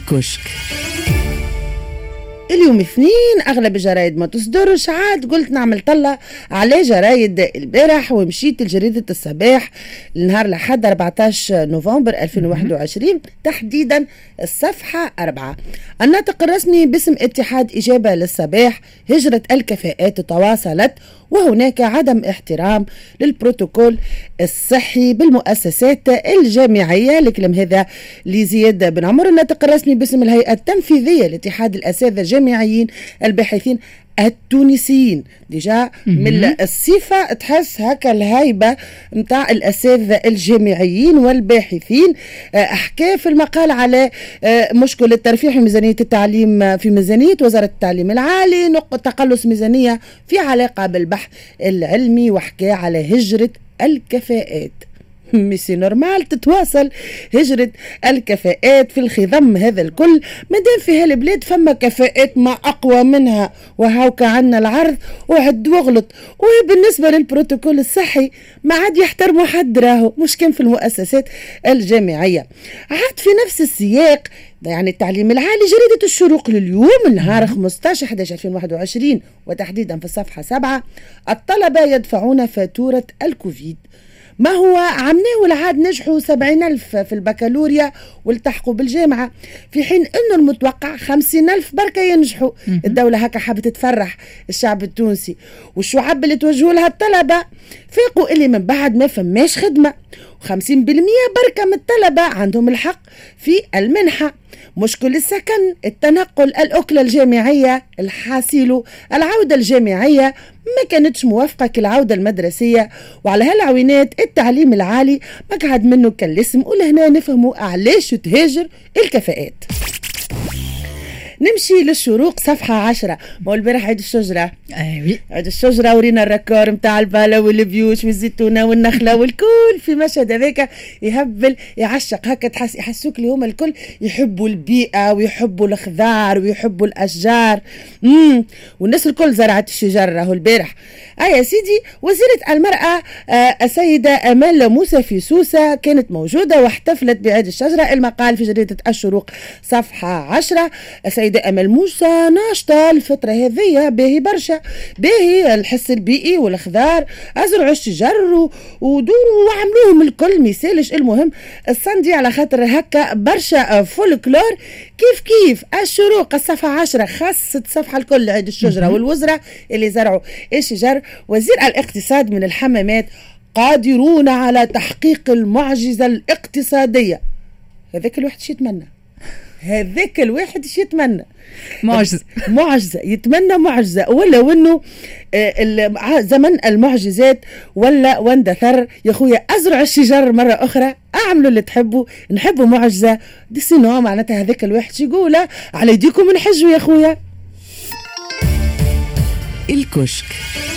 الكشك. اليوم اثنين اغلب الجرايد ما تصدرش، عاد قلت نعمل طلة على جرايد البارح ومشيت لجريدة الصباح النهار لحد 14 نوفمبر 2021 تحديدا الصفحة 4. الناطق الرسمي باسم اتحاد إجابة للصباح: هجرة الكفاءات تواصلت وهناك عدم احترام للبروتوكول الصحي بالمؤسسات الجامعية. الكلام هذا لزياد بن عمر الناطق الرسمي باسم الهيئة التنفيذية لاتحاد الأساتذة الجامعيين الباحثين التونسيين. ديجا من الصفة تحس هكا الهيبة متاع الأساتذة الجامعيين والباحثين. أحكى في المقال على مشكلة ترفيع ميزانية التعليم في ميزانية وزارة التعليم العالي، نقطة تقلص ميزانية في علاقة بالبحث العلمي، وحكى على هجرة الكفاءات. ميسي نورمال تتواصل هجرة الكفاءات في الخضم هذا الكل، مادام في هالبلاد فما كفاءات ما أقوى منها، وهاوكا عنا العرض وعد واغلط. وبالنسبة للبروتوكول الصحي ما عاد يحترموا حد، راهو مش كان في المؤسسات الجامعية. عاد في نفس السياق يعني التعليم العالي، جريدة الشروق لليوم النهار 15/11/2021 وتحديدا في الصفحة 7: الطلبة يدفعون فاتورة الكوفيد. ما هو عمناه العاد نجحوا 70,000 في البكالوريا والتحقوا بالجامعة، في حين انه المتوقع 50,000 بركة ينجحوا. الدولة هكا حابة تفرح الشعب التونسي، والشعب اللي توجهوا لها الطلبة فاقوا اللي من بعد ما فماش خدمة، و50% بركة من الطلبة عندهم الحق في المنحة. مشكل السكن، التنقل، الأكلة الجامعية، الحاصل العودة الجامعية ما كانتش موافقة كالعودة المدرسية، وعلى هالعوينات التعليم العالي ما قعد منه كالاسم. ولهنا نفهموا علاش تهاجر الكفاءات. نمشي للشروق صفحة 10. ما البارح عيد الشجرة، عيد الشجرة ورينا الركار متاع البالة والبيوش والزيتونة والنخلة والكل في مشهد هذاك يهبل يعشق هكا، تحس يحسوك اللي هما الكل يحبوا البيئة ويحبوا الخضار ويحبوا الأشجار. والناس الكل زرعت الشجر. راهو البارح يا سيدي وزيرة المرأة السيدة أمال موسى في سوسة كانت موجودة واحتفلت بعيد الشجرة. المقال في جريدة الشروق صفحة 10: السيدة أمال موسى ناشطة الفترة هذه، باهي برشا، باهي الحس البيئي والخضار، أزرعوا الشجر ودوروا وعملوهم الكل ميسالش. المهم الصندي على خاطر هكا برشا فولكلور. كيف الشروق الصفحة 10 خاصة صفحة الكل عيد الشجرة والوزراء اللي زرعوا الشجر. وزير الاقتصاد من الحمامات: قادرون على تحقيق المعجزة الاقتصادية. هذاك الواحد شي يتمنى، هذاك الواحد شي يتمنى معجزة يتمنى معجزة، ولا وانه زمن المعجزات ولا واندثر. يا خويا ازرع الشجر مرة اخرى، اعملوا اللي تحبوا، نحبوا معجزة دي سينو. معناتها هذاك الواحد شي يقول على يديكم نحجوا يا خويا. الكشك.